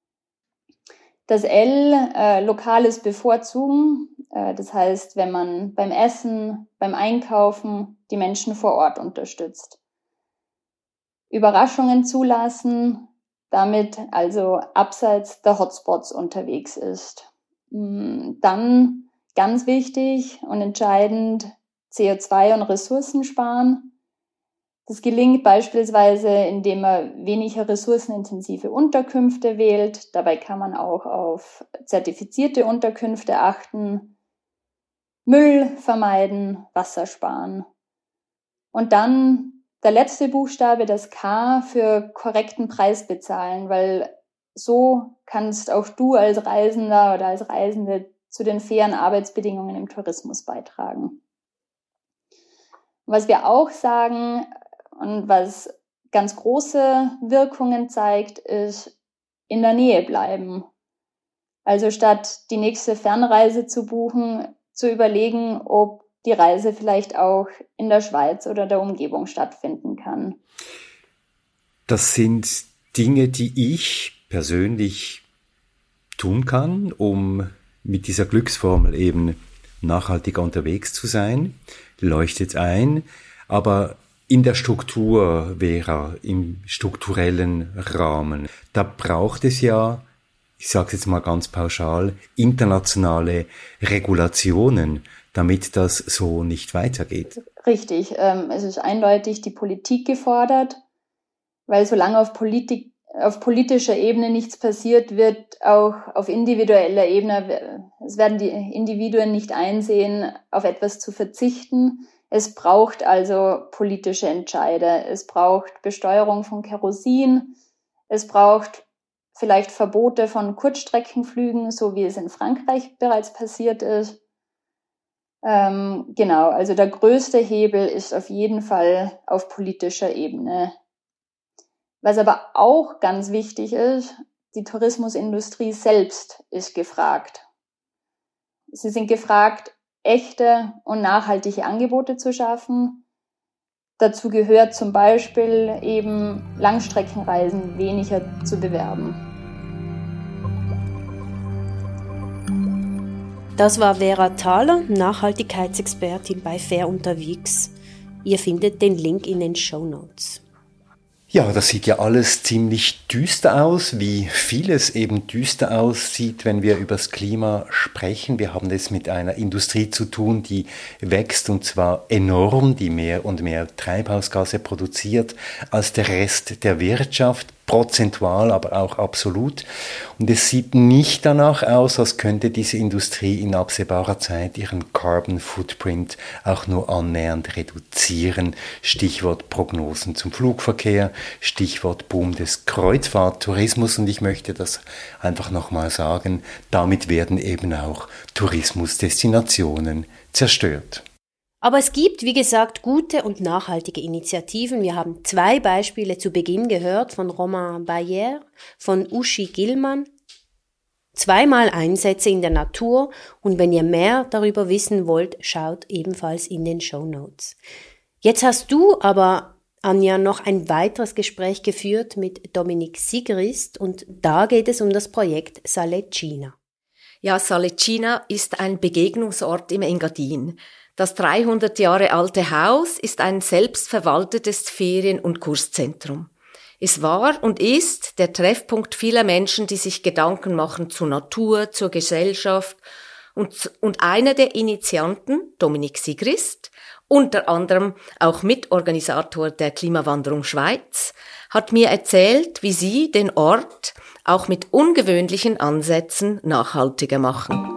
Das L, äh, lokales Bevorzugen, äh, das heißt, wenn man beim Essen, beim Einkaufen die Menschen vor Ort unterstützt. Überraschungen zulassen, damit also abseits der Hotspots unterwegs ist. Dann, ganz wichtig und entscheidend, C O zwei und Ressourcen sparen. Das gelingt beispielsweise, indem man weniger ressourcenintensive Unterkünfte wählt. Dabei kann man auch auf zertifizierte Unterkünfte achten, Müll vermeiden, Wasser sparen. Und dann der letzte Buchstabe, das K, für korrekten Preis bezahlen, weil so kannst auch du als Reisender oder als Reisende zu den fairen Arbeitsbedingungen im Tourismus beitragen. Was wir auch sagen und was ganz große Wirkungen zeigt, ist in der Nähe bleiben. Also statt die nächste Fernreise zu buchen, zu überlegen, ob die Reise vielleicht auch in der Schweiz oder der Umgebung stattfinden kann. Das sind Dinge, die ich persönlich tun kann, um mit dieser Glücksformel eben nachhaltiger unterwegs zu sein. Leuchtet ein. Aber In der Struktur, Vera, im strukturellen Rahmen, da braucht es ja, ich sage es jetzt mal ganz pauschal, internationale Regulationen, damit das so nicht weitergeht. Richtig, ähm, es ist eindeutig die Politik gefordert, weil solange auf, Politik, auf politischer Ebene nichts passiert, wird auch auf individueller Ebene, es werden die Individuen nicht einsehen, auf etwas zu verzichten. Es braucht also politische Entscheide. Es braucht Besteuerung von Kerosin. Es braucht vielleicht Verbote von Kurzstreckenflügen, so wie es in Frankreich bereits passiert ist. Ähm, genau, also der größte Hebel ist auf jeden Fall auf politischer Ebene. Was aber auch ganz wichtig ist, die Tourismusindustrie selbst ist gefragt. Sie sind gefragt, echte und nachhaltige Angebote zu schaffen. Dazu gehört zum Beispiel eben Langstreckenreisen weniger zu bewerben. Das war Vera Thaler, Nachhaltigkeitsexpertin bei Fair unterwegs. Ihr findet den Link in den Shownotes. Ja, das sieht ja alles ziemlich düster aus, wie vieles eben düster aussieht, wenn wir über das Klima sprechen. Wir haben es mit einer Industrie zu tun, die wächst und zwar enorm, die mehr und mehr Treibhausgase produziert als der Rest der Wirtschaft, prozentual, aber auch absolut. Und es sieht nicht danach aus, als könnte diese Industrie in absehbarer Zeit ihren Carbon Footprint auch nur annähernd reduzieren. Stichwort Prognosen zum Flugverkehr, Stichwort Boom des Kreuzfahrttourismus. Und ich möchte das einfach nochmal sagen, damit werden eben auch Tourismusdestinationen zerstört. Aber es gibt, wie gesagt, gute und nachhaltige Initiativen. Wir haben zwei Beispiele zu Beginn gehört von Romain Bayer, von Uschi Gillmann. Zweimal Einsätze in der Natur und wenn ihr mehr darüber wissen wollt, schaut ebenfalls in den Shownotes. Jetzt hast du aber, Anja, noch ein weiteres Gespräch geführt mit Dominique Sigrist und da geht es um das Projekt Salecina. Ja, Salecina ist ein Begegnungsort im Engadin. Das dreihundert Jahre alte Haus ist ein selbstverwaltetes Ferien- und Kurszentrum. Es war und ist der Treffpunkt vieler Menschen, die sich Gedanken machen zur Natur, zur Gesellschaft. Und, und einer der Initianten, Dominique Sigrist, unter anderem auch Mitorganisator der Klimawanderung Schweiz, hat mir erzählt, wie sie den Ort auch mit ungewöhnlichen Ansätzen nachhaltiger machen.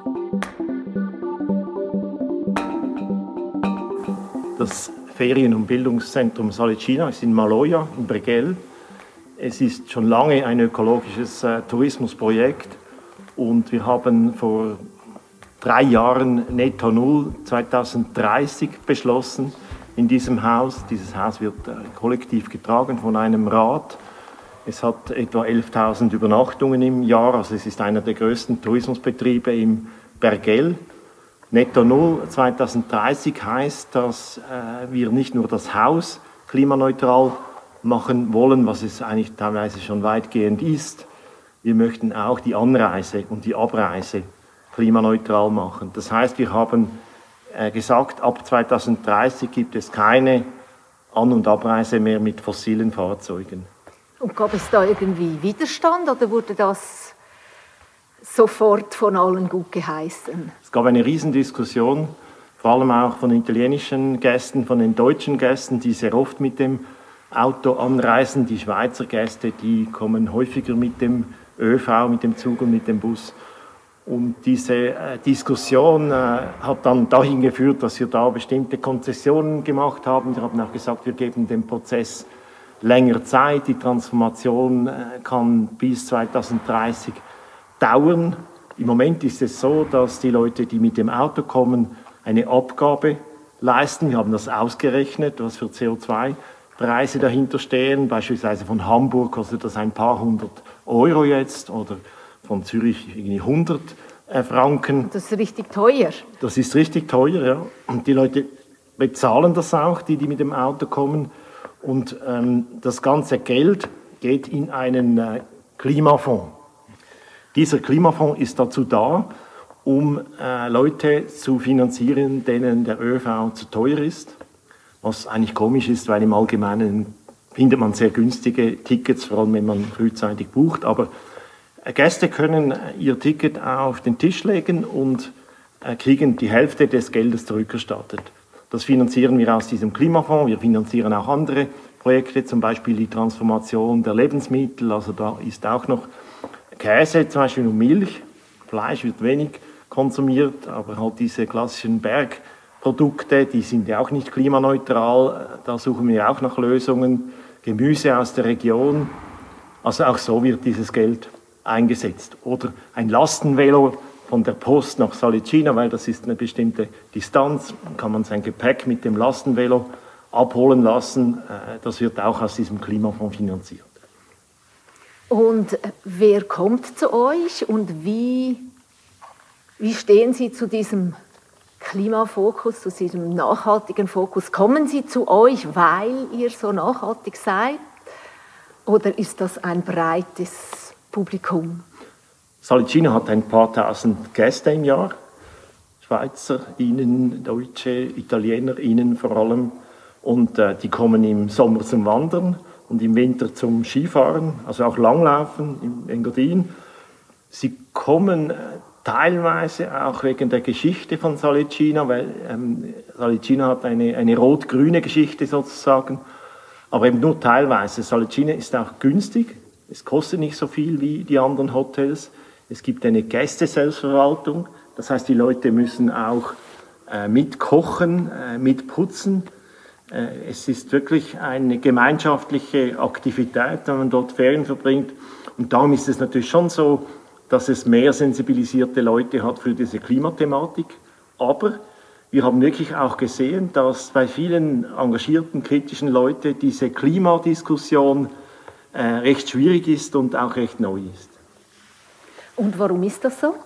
Das Ferien- und Bildungszentrum Salecina ist in Maloja, in Breguel. Es ist schon lange ein ökologisches äh, Tourismusprojekt und wir haben vor drei Jahren Netto Null zweitausenddreißig beschlossen in diesem Haus. Dieses Haus wird äh, kollektiv getragen von einem Rat. Es hat etwa elftausend Übernachtungen im Jahr, also es ist einer der größten Tourismusbetriebe im Breguel. Netto Null zweitausenddreißig heißt, dass äh, wir nicht nur das Haus klimaneutral machen wollen, was es eigentlich teilweise schon weitgehend ist. Wir möchten auch die Anreise und die Abreise klimaneutral machen. Das heißt, wir haben äh, gesagt, ab zweitausenddreißig gibt es keine An- und Abreise mehr mit fossilen Fahrzeugen. Und gab es da irgendwie Widerstand oder wurde das sofort von allen gut geheißen? Es gab eine Riesendiskussion, vor allem auch von italienischen Gästen, von den deutschen Gästen, die sehr oft mit dem Auto anreisen. Die Schweizer Gäste, die kommen häufiger mit dem ÖV, mit dem Zug und mit dem Bus. Und diese äh, Diskussion äh, hat dann dahin geführt, dass wir da bestimmte Konzessionen gemacht haben. Wir haben auch gesagt, wir geben dem Prozess länger Zeit. Die Transformation äh, kann bis zweitausenddreißig dauern. Im Moment ist es so, dass die Leute, die mit dem Auto kommen, eine Abgabe leisten. Wir haben das ausgerechnet, was für C O zwei Preise dahinter stehen. Beispielsweise von Hamburg kostet das ein paar hundert Euro jetzt oder von Zürich irgendwie hundert äh, Franken. Das ist richtig teuer. Das ist richtig teuer, ja. Und die Leute bezahlen das auch, die, die mit dem Auto kommen. Und ähm, das ganze Geld geht in einen äh, Klimafonds. Dieser Klimafonds ist dazu da, um äh, Leute zu finanzieren, denen der ÖV zu teuer ist. was eigentlich komisch ist, weil im Allgemeinen findet man sehr günstige Tickets, vor allem wenn man frühzeitig bucht. Aber Gäste können ihr Ticket auf den Tisch legen und kriegen die Hälfte des Geldes zurückerstattet. Das finanzieren wir aus diesem Klimafonds. Wir finanzieren auch andere Projekte, zum Beispiel die Transformation der Lebensmittel. Also da ist auch noch Käse, zum Beispiel und Milch. Fleisch wird wenig konsumiert, aber halt diese klassischen Bergprodukte, die sind ja auch nicht klimaneutral. Da suchen wir auch nach Lösungen. Gemüse aus der Region. Also auch so wird dieses Geld eingesetzt. Oder ein Lastenvelo von der Post nach Salicina, weil das ist eine bestimmte Distanz, kann man sein Gepäck mit dem Lastenvelo abholen lassen. Das wird auch aus diesem Klimafonds finanziert. Und wer kommt zu euch und wie, wie stehen Sie zu diesem Klimafokus, zu diesem nachhaltigen Fokus? Kommen Sie zu euch, weil ihr so nachhaltig seid? Oder ist das ein breites Publikum? Salicina hat ein paar tausend Gäste im Jahr. SchweizerInnen, Deutsche, ItalienerInnen vor allem. Und äh, die kommen im Sommer zum Wandern und im Winter zum Skifahren, also auch Langlaufen im Engadin. Sie kommen äh, teilweise auch wegen der Geschichte von Salicina, weil ähm, Salicina hat eine, eine rot-grüne Geschichte sozusagen, aber eben nur teilweise. Salicina ist auch günstig, es kostet nicht so viel wie die anderen Hotels. Es gibt eine Gäste-Selbstverwaltung, das heißt, die Leute müssen auch äh, mitkochen, äh, mitputzen. Äh, es ist wirklich eine gemeinschaftliche Aktivität, wenn man dort Ferien verbringt. Und darum ist es natürlich schon so, dass es mehr sensibilisierte Leute hat für diese Klimathematik. Aber wir haben wirklich auch gesehen, dass bei vielen engagierten, kritischen Leuten diese Klimadiskussion äh, recht schwierig ist und auch recht neu ist. Und warum ist das so?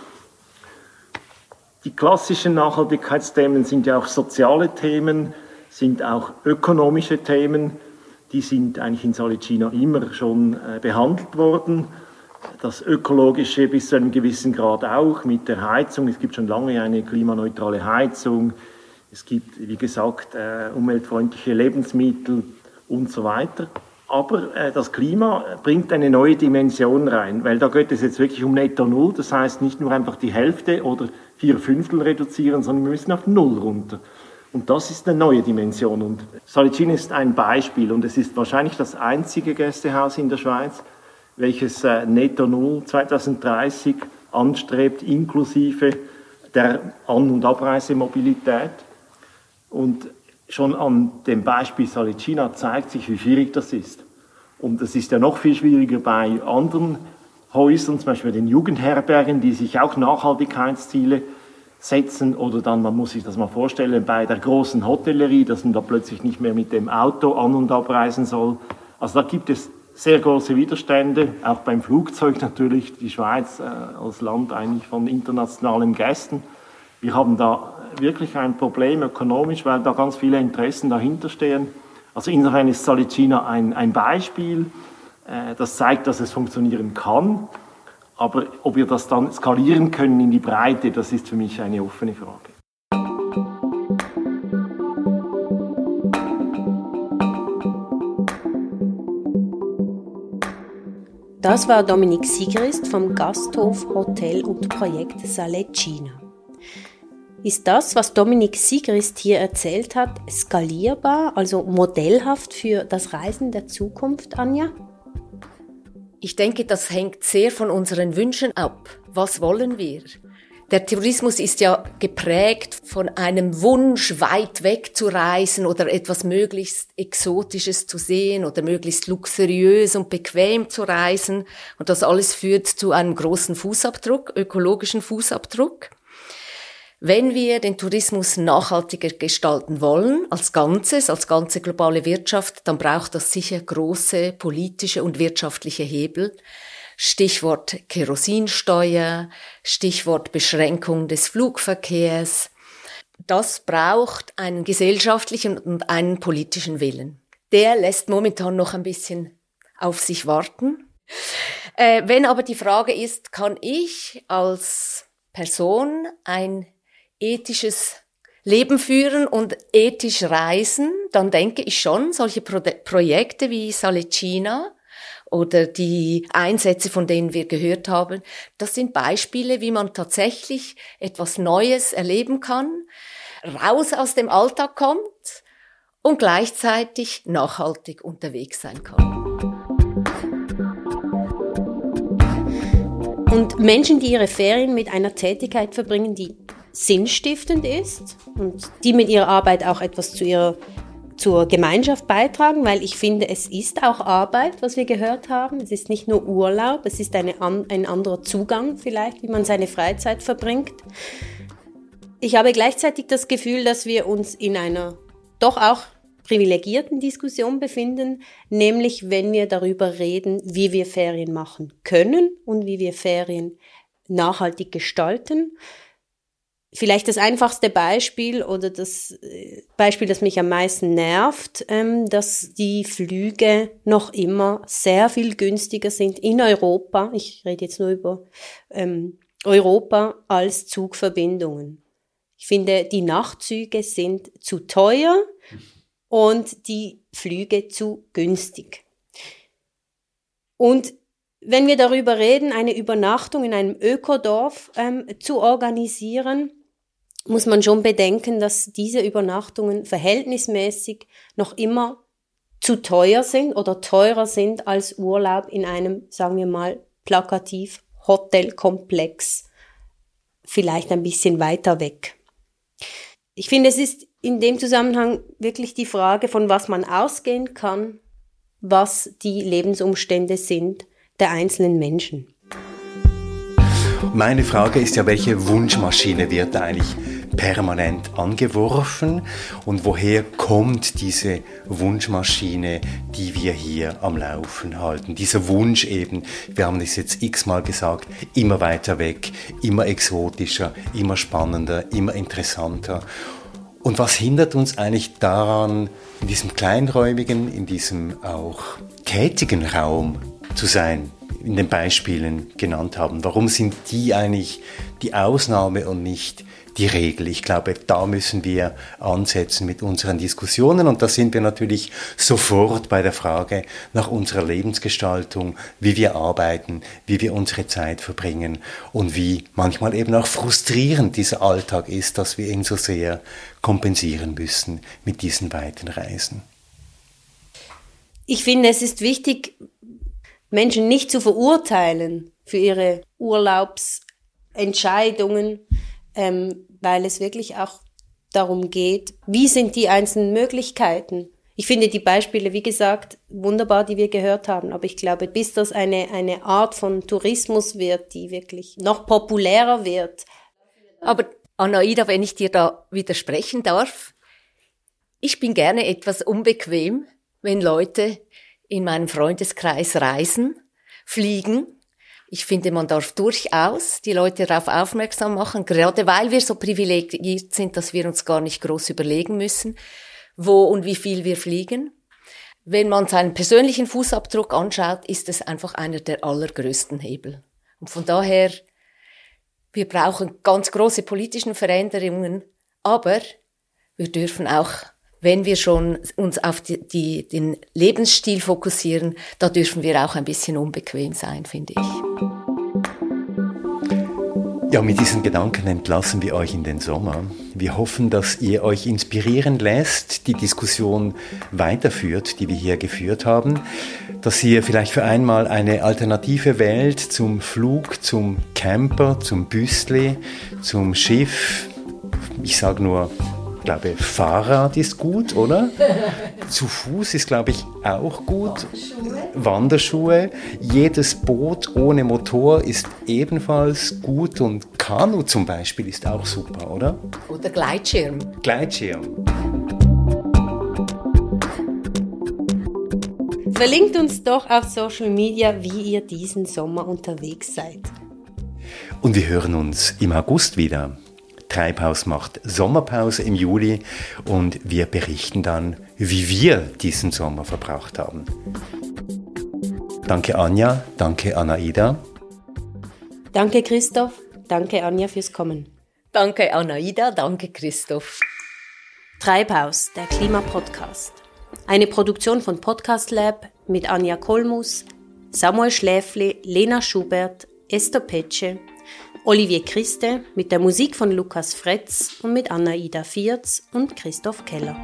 Die klassischen Nachhaltigkeitsthemen sind ja auch soziale Themen, sind auch ökonomische Themen. Die sind eigentlich in Salicina immer schon äh, behandelt worden. Das Ökologische bis zu einem gewissen Grad auch mit der Heizung. Es gibt schon lange eine klimaneutrale Heizung. Es gibt, wie gesagt, äh, umweltfreundliche Lebensmittel und so weiter. Aber äh, das Klima bringt eine neue Dimension rein, weil da geht es jetzt wirklich um Netto Null. Das heißt, nicht nur einfach die Hälfte oder vier Fünftel reduzieren, sondern wir müssen auf Null runter. Und das ist eine neue Dimension. Und Salicina ist ein Beispiel und es ist wahrscheinlich das einzige Gästehaus in der Schweiz, welches äh, Netto Null zwanzig dreißig anstrebt, inklusive der An- und Abreisemobilität. Und schon an dem Beispiel Salicina zeigt sich, wie schwierig das ist. Und es ist ja noch viel schwieriger bei anderen Häusern, zum Beispiel den Jugendherbergen, die sich auch Nachhaltigkeitsziele setzen. Oder dann, man muss sich das mal vorstellen, bei der großen Hotellerie, dass man da plötzlich nicht mehr mit dem Auto an- und abreisen soll. Also da gibt es sehr große Widerstände, auch beim Flugzeug natürlich. Die Schweiz äh, als Land eigentlich von internationalen Gästen. Wir haben da wirklich ein Problem ökonomisch, weil da ganz viele Interessen dahinter stehen. Also insofern ist Salicina ein, ein Beispiel, äh, das zeigt, dass es funktionieren kann. Aber ob wir das dann skalieren können in die Breite, das ist für mich eine offene Frage. Das war Dominik Sigrist vom Gasthof Hotel und Projekt Salicina. Ist das, was Dominik Sigrist hier erzählt hat, skalierbar, also modellhaft für das Reisen der Zukunft, Anja? Ich denke, das hängt sehr von unseren Wünschen ab. Was wollen wir? Der Tourismus ist ja geprägt von einem Wunsch, weit weg zu reisen oder etwas möglichst Exotisches zu sehen oder möglichst luxuriös und bequem zu reisen. Und das alles führt zu einem großen Fußabdruck, ökologischen Fußabdruck. Wenn wir den Tourismus nachhaltiger gestalten wollen, als Ganzes, als ganze globale Wirtschaft, dann braucht das sicher große politische und wirtschaftliche Hebel. Stichwort Kerosinsteuer, Stichwort Beschränkung des Flugverkehrs. Das braucht einen gesellschaftlichen und einen politischen Willen. Der lässt momentan noch ein bisschen auf sich warten. Äh, wenn aber die Frage ist, kann ich als Person ein ethisches Leben führen und ethisch reisen, dann denke ich schon, solche Pro- Projekte wie Salicina oder die Einsätze, von denen wir gehört haben, das sind Beispiele, wie man tatsächlich etwas Neues erleben kann, raus aus dem Alltag kommt und gleichzeitig nachhaltig unterwegs sein kann. Und Menschen, die ihre Ferien mit einer Tätigkeit verbringen, die sinnstiftend ist und die mit ihrer Arbeit auch etwas zu ihrer, zur Gemeinschaft beitragen, weil ich finde, es ist auch Arbeit, was wir gehört haben. Es ist nicht nur Urlaub, es ist eine, ein anderer Zugang vielleicht, wie man seine Freizeit verbringt. Ich habe gleichzeitig das Gefühl, dass wir uns in einer doch auch privilegierten Diskussion befinden, nämlich wenn wir darüber reden, wie wir Ferien machen können und wie wir Ferien nachhaltig gestalten. Vielleicht das einfachste Beispiel oder das Beispiel, das mich am meisten nervt, ähm, dass die Flüge noch immer sehr viel günstiger sind in Europa, ich rede jetzt nur über ähm, Europa, als Zugverbindungen. Ich finde, die Nachtzüge sind zu teuer und die Flüge zu günstig. Und wenn wir darüber reden, eine Übernachtung in einem Ökodorf ähm, zu organisieren, muss man schon bedenken, dass diese Übernachtungen verhältnismäßig noch immer zu teuer sind oder teurer sind als Urlaub in einem, sagen wir mal, plakativ Hotelkomplex, vielleicht ein bisschen weiter weg. Ich finde, es ist in dem Zusammenhang wirklich die Frage, von was man ausgehen kann, was die Lebensumstände sind der einzelnen Menschen. Meine Frage ist ja, welche Wunschmaschine wird da eigentlich permanent angeworfen und woher kommt diese Wunschmaschine, die wir hier am Laufen halten? Dieser Wunsch eben, wir haben es jetzt x-mal gesagt, immer weiter weg, immer exotischer, immer spannender, immer interessanter. Und was hindert uns eigentlich daran, in diesem kleinräumigen, in diesem auch tätigen Raum zu sein, in den Beispielen genannt haben? Warum sind die eigentlich die Ausnahme und nicht die Regel? Ich glaube, da müssen wir ansetzen mit unseren Diskussionen und da sind wir natürlich sofort bei der Frage nach unserer Lebensgestaltung, wie wir arbeiten, wie wir unsere Zeit verbringen und wie manchmal eben auch frustrierend dieser Alltag ist, dass wir ihn so sehr kompensieren müssen mit diesen weiten Reisen. Ich finde, es ist wichtig, Menschen nicht zu verurteilen für ihre Urlaubsentscheidungen, ähm, weil es wirklich auch darum geht, wie sind die einzelnen Möglichkeiten. Ich finde die Beispiele, wie gesagt, wunderbar, die wir gehört haben, aber ich glaube, bis das eine, eine Art von Tourismus wird, die wirklich noch populärer wird. Aber Anaida, wenn ich dir da widersprechen darf, ich bin gerne etwas unbequem, wenn Leute in meinem Freundeskreis reisen, fliegen. Ich finde, man darf durchaus die Leute darauf aufmerksam machen, gerade weil wir so privilegiert sind, dass wir uns gar nicht groß überlegen müssen, wo und wie viel wir fliegen. Wenn man seinen persönlichen Fußabdruck anschaut, ist es einfach einer der allergrößten Hebel. Und von daher, wir brauchen ganz große politische Veränderungen, aber wir dürfen auch, wenn wir schon uns auf die, die, den Lebensstil fokussieren, da dürfen wir auch ein bisschen unbequem sein, finde ich. Ja, mit diesen Gedanken entlassen wir euch in den Sommer. Wir hoffen, dass ihr euch inspirieren lässt, die Diskussion weiterführt, die wir hier geführt haben, dass ihr vielleicht für einmal eine alternative Welt zum Flug, zum Camper, zum Büsli, zum Schiff, ich sage nur, ich glaube, Fahrrad ist gut, oder? Zu Fuß ist, glaube ich, auch gut. Wanderschuhe. Wanderschuhe. Jedes Boot ohne Motor ist ebenfalls gut und Kanu zum Beispiel ist auch super, oder? Oder Gleitschirm. Gleitschirm. Verlinkt uns doch auf Social Media, wie ihr diesen Sommer unterwegs seid. Und wir hören uns im August wieder. Treibhaus macht Sommerpause im Juli und wir berichten dann, wie wir diesen Sommer verbracht haben. Danke Anja, danke Anaida. Danke Christoph, danke Anja fürs Kommen. Danke Anaida, danke Christoph. Treibhaus, der Klimapodcast. Eine Produktion von Podcast Lab mit Anja Kolmus, Samuel Schläfli, Lena Schubert, Esther Petsche, Olivier Christe mit der Musik von Lukas Fretz und mit Anna-Ida Vierz und Christoph Keller.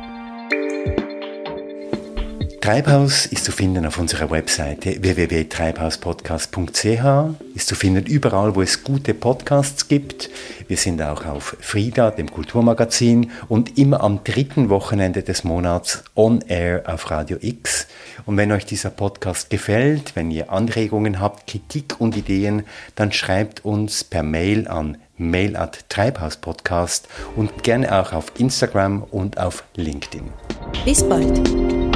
Treibhaus ist zu finden auf unserer Webseite w w w punkt treibhauspodcast punkt c h, ist zu finden überall, wo es gute Podcasts gibt. Wir sind auch auf Frida, dem Kulturmagazin, und immer am dritten Wochenende des Monats on air auf Radio X. Und wenn euch dieser Podcast gefällt, wenn ihr Anregungen habt, Kritik und Ideen, dann schreibt uns per Mail an mail at treibhauspodcast und gerne auch auf Instagram und auf LinkedIn. Bis bald!